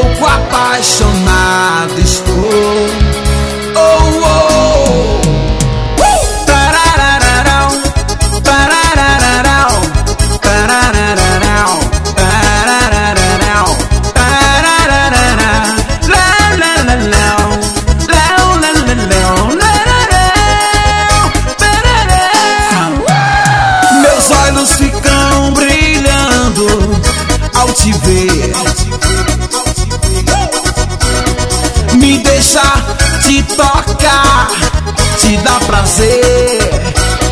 louco, apaixonado estou. Oh, oh. Pararararau, pararararau, pararararau, pararararau, pararararau, lá, lá, lá, lá, lá, lá, lá, lá, lá. Meus olhos ficam brilhando ao te ver. Me deixa te tocar, te dá prazer.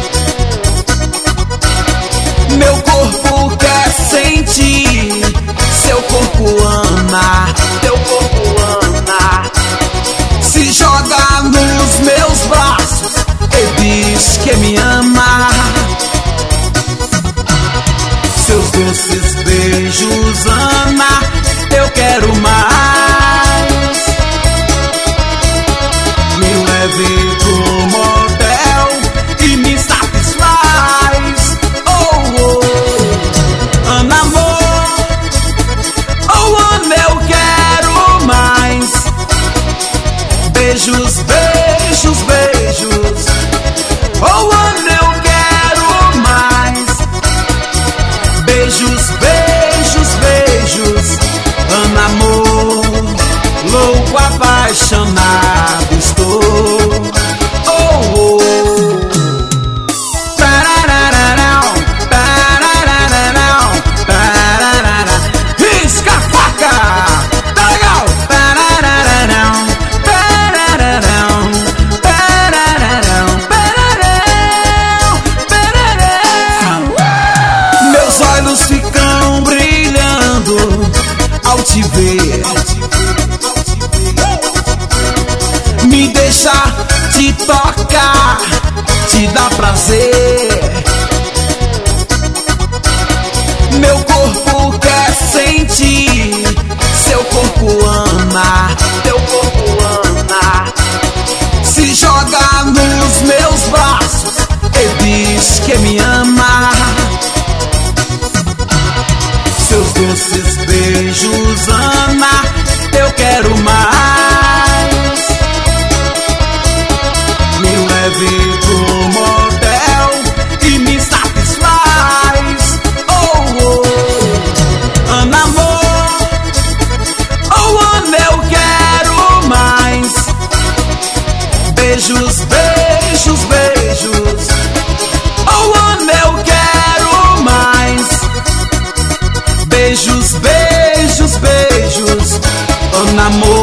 Meu corpo quer sentir, seu corpo ama, teu corpo ama. Se joga nos meus braços e diz que me ama. Seus doces beijos, Ana, eu quero mais. Me leve pro motel e me satisfaz. Oh, oh, Ana, amor. Oh, Ana, eu quero mais. Beijos, beijos, beijos. Oh, Ana, eu quero mais. Beijos, beijos, beijos. Ana, amor, louco, apaixonado estou. Oh, oh. Pararararau, pararararau, pararararau. Risca a faca, tá legal? Pararararau, pararararau, pararararau, pararararau, pararararau. Meus olhos ficam brilhando ao te ver. Me deixa te tocar, te dá prazer. Meu corpo quer sentir, seu corpo ama, teu corpo ama. Se joga nos meus braços e diz que me ama. Seus doces beijos, Ana, eu quero mais. Me leve pro motel e me satisfaz. Oh, oh, Ana, amor. Oh, Ana, eu quero mais. Beijos, beijos, beijos. Oh, Ana, eu quero mais. Beijos, beijos, beijos. Ana, amor.